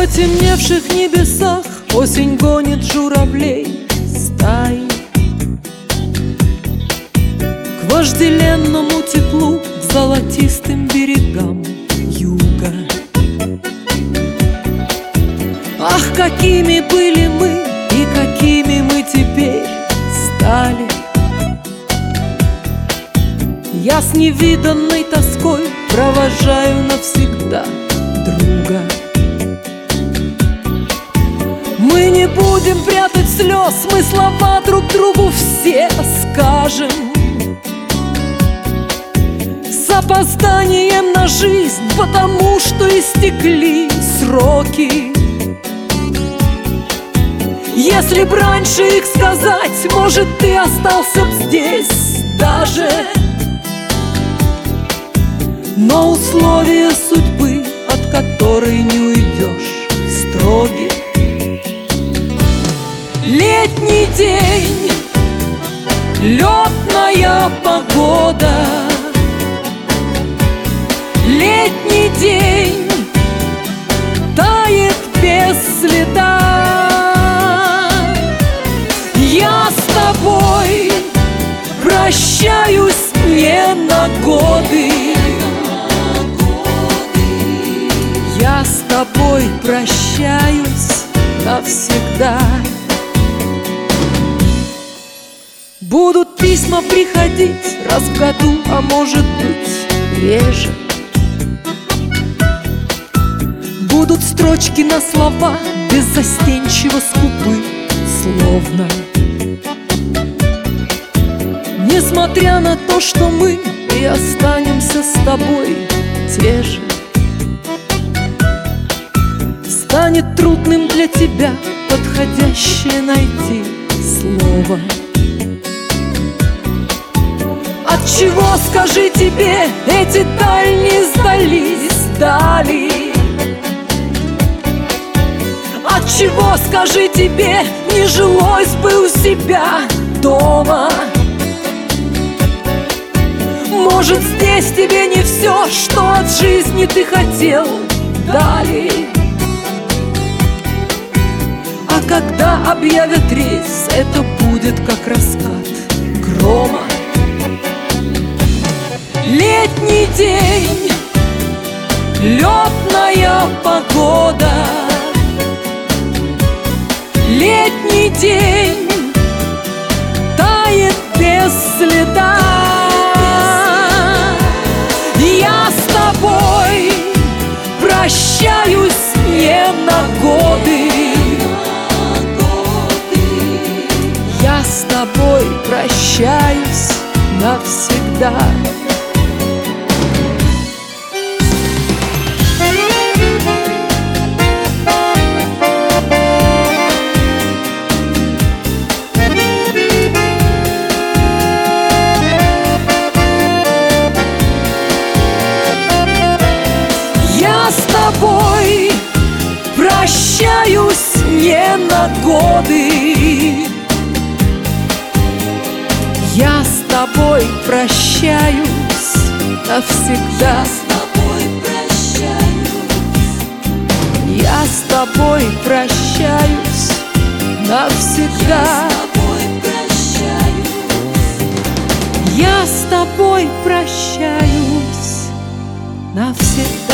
потемневших небесах осень гонит журавлей стаи. К вожделенному теплу, к золотистым берегам юга. Ах, какими были мы и какими мы теперь стали! Я с невиданной тоской провожаю навсегда друга. Мы не будем прятать слез, мы слова друг другу все скажем. С опозданием на жизнь, потому что истекли сроки. Если б раньше их сказать, может, ты остался б здесь даже. Но условия судьбы, от которой не уйдешь, строги. Летний день, летная погода. Летний день тает без следа. Я с тобой прощаюсь не на годы. Я с тобой прощаюсь навсегда. Будут письма приходить раз в году, а может быть реже. Будут строчки на слова беззастенчиво скупы, словно. Несмотря на то, что мы и останемся с тобой те же. Станет трудным для тебя подходящее найти слово. Отчего, скажи, тебе эти дальние сдались дали? Отчего, скажи, тебе не жилось бы у себя дома? Может, здесь тебе не все, что от жизни ты хотел, дали? А когда объявят рейс, это будет как раскат грома. Летний день, летная погода. Летний день тает без следа. Я с тобой прощаюсь не на годы. Я с тобой прощаюсь навсегда. Я с тобой прощаюсь не на годы. Я с тобой прощаюсь навсегда. Я с тобой прощаюсь навсегда. Я с тобой прощаюсь навсегда.